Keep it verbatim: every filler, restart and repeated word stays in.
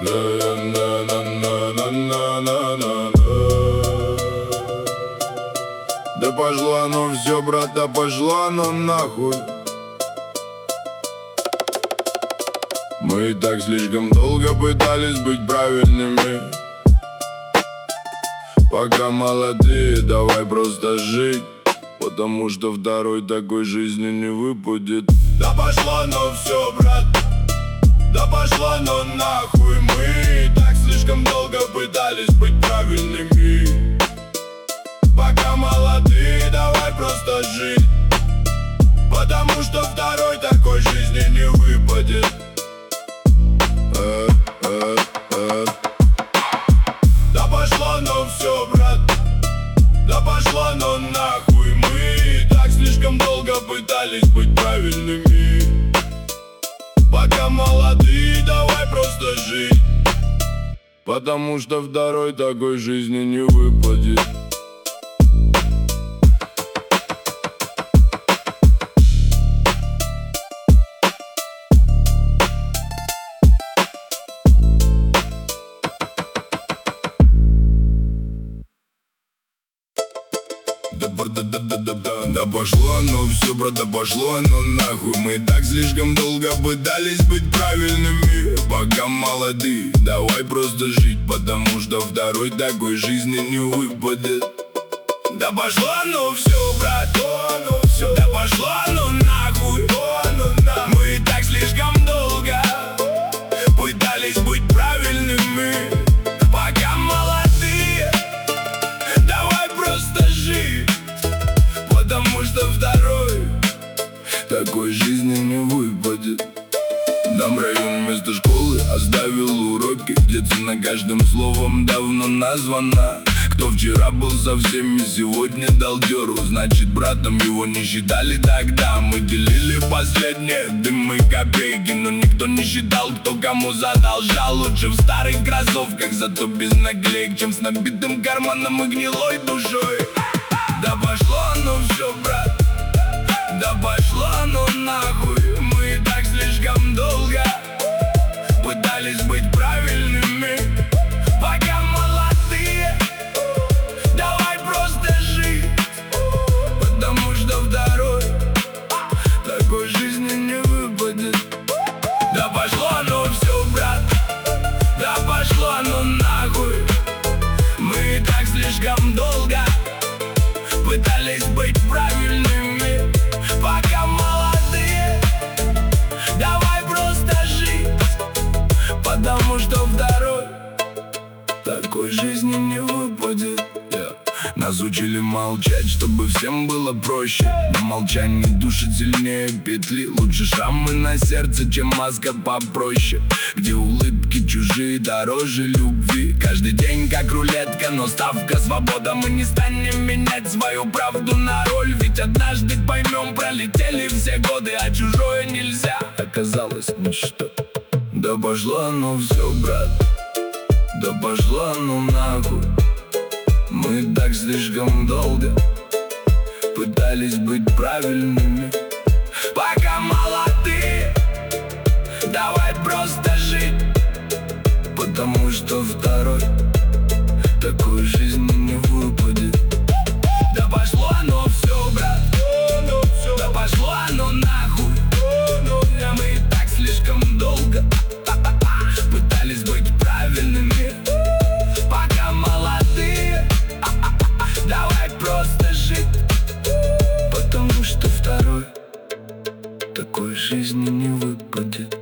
Да пошло оно все, брат, да пошло оно нахуй. Мы и так слишком долго пытались быть правильными. Пока молодые, давай просто жить, потому что второй такой жизни не выпадет. Да пошло оно все, брат, да пошло оно нахуй. Мы и так слишком долго пытались быть правильными. Пока молодые, давай просто жить, потому что второй такой жизни не выпадет. э, э, э. Да пошло оно все, брат, да пошло оно нахуй. Мы и так слишком долго пытались быть правильными. Пока молодые, давай просто жить, потому что второй такой жизни не выпадет. Да пошло оно все, брат, да пошло оно нахуй. Мы и так слишком долго пытались быть правильными. Пока молодые, давай просто жить, потому что второй такой жизни не выпадет. Да пошло оно все, брат, оно все, да пошло оно нахуй, оно нахуй. Мы и так слишком долго пытались быть правильными. Пока молодые, давай просто жить, потому что второй такой жизни не выпадет. Нам район вместо школы оставил уроки, где цена каждым словом давно названа. Кто вчера был со всеми, сегодня дал дёру, значит братом его не считали тогда. Мы делили последние дымы копейки, но никто не считал, кто кому задолжал. Лучше в старых кроссовках, зато без наклеек, чем с набитым карманом и гнилой душой. Да пошло оно все, брат, да пошло оно нахуй. Мы и так слишком долго пытались быть правильными. Пока молодые, давай просто жить, потому что второй такой жизни не выпадет. Да пошло оно все, брат, да пошло оно нахуй. Мы и так слишком долго пытались быть правильными. Пока молодые, давай просто жить, потому что второй такой жизни не выпадет. yeah. Нас учили молчать, чтобы всем было проще, но молчание душит сильнее петли. Лучше шрамы на сердце, чем маска попроще, где улыбки чужие дороже любви. Каждый день как рулетка, но ставка свобода. Мы не станем менять свою правду на роль, ведь однажды поймем, пролетели все годы, а чужое нельзя оказалось ничто. Да пошло оно все, брат, да пошло оно нахуй. Мы так слишком долго пытались быть правильными. Пока молодые, давай просто жить, потому что второй такой жизни не выпадет. Да пошло оно все, брат, да пошло оно нахуй. Мы и так слишком долго пытались быть правильными. Пока молодые, давай просто жить, потому что второй такой жизни не